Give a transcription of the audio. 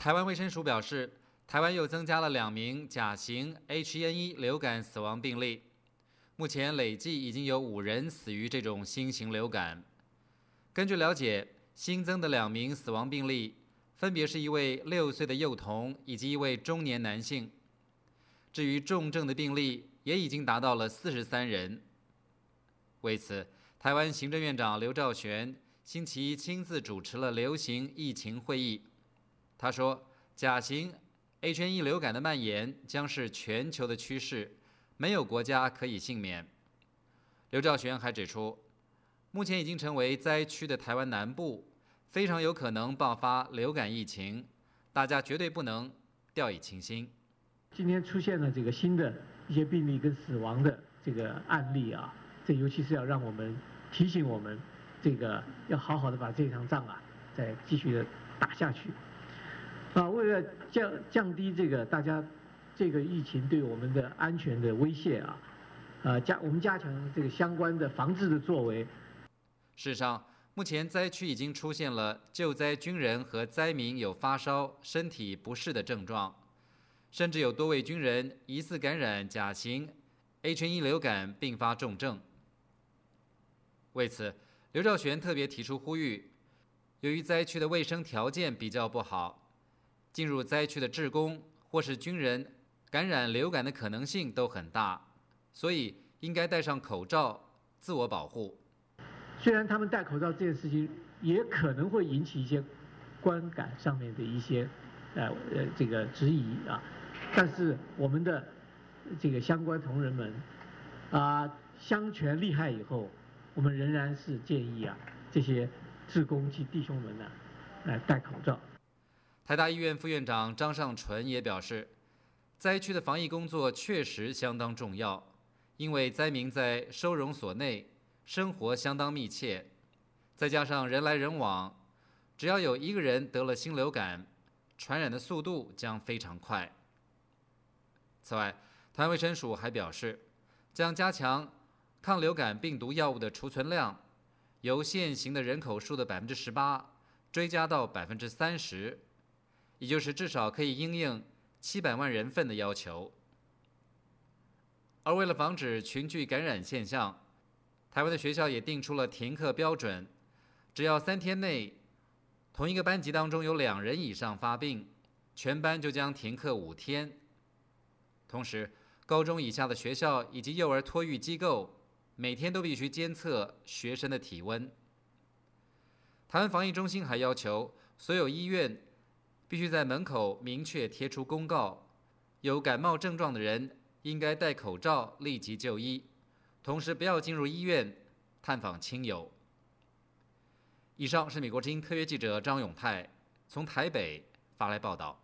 台湾卫生署表示，台湾又增加了2名甲型 H1N1 流感死亡病例，目前累计已经有5人死于这种新型流感。根据了解，新增的2名死亡病例分别是一位6岁的幼童以及一位中年男性。至于重症的病例，也已经达到了43人。为此，台湾行政院长刘兆玄星期一亲自主持了流行疫情会议。他说，甲型 H1N1 流感的蔓延将是全球的趋势，没有国家可以幸免。刘兆玄还指出，目前已经成为灾区的台湾南部，非常有可能爆发流感疫情，大家绝对不能掉以轻心。 今天出现了这个新的一些病例跟死亡的这个案例啊，这尤其是要让我们提醒我们，这个要好的把这场仗啊再继续的打下去。为了降低这个大家这个疫情对我们的安全的威胁啊，我们加强这个相关的防治的作为。 事实上，目前灾区已经出现了救灾军人和灾民有发烧、身体不适的症状。甚至有多位军人疑似感染甲型 H1N1 流感并发重症。为此，刘兆玄特别提出呼吁，由于灾区的卫生条件比较不好，进入灾区的志工或是军人感染流感的可能性都很大，所以应该戴上口罩自我保护。 虽然他们戴口罩这件事情也可能会引起一些观感上面的一些这个质疑啊。但是我们的这个相关同仁们相权利害以后，我们仍然是建议这些志工及弟兄们来戴口罩。 台大医院副院长张尚纯也表示，灾区的防疫工作确实相当重要，因为灾民在收容所内生活相当密切，再加上人来人往，只要有一个人得了新流感，传染的速度将非常快。此外，台湾卫生署还表示，将加强抗流感病毒药物的储存量，由现行的人口数的18%追加到30%，也就是至少可以因应700万人份的要求。而为了防止群聚感染现象，台湾的学校也定出了停课标准，只要3天内同一个班级当中有2人以上发病，全班就将停课5天。同时，高中以下的学校以及幼儿托育机构每天都必须监测学生的体温。台湾防疫中心还要求所有医院必须在门口明确贴出公告，有感冒症状的人应该戴口罩立即就医，同时不要进入医院探访亲友。以上是美国之音特约记者张永泰从台北发来报道。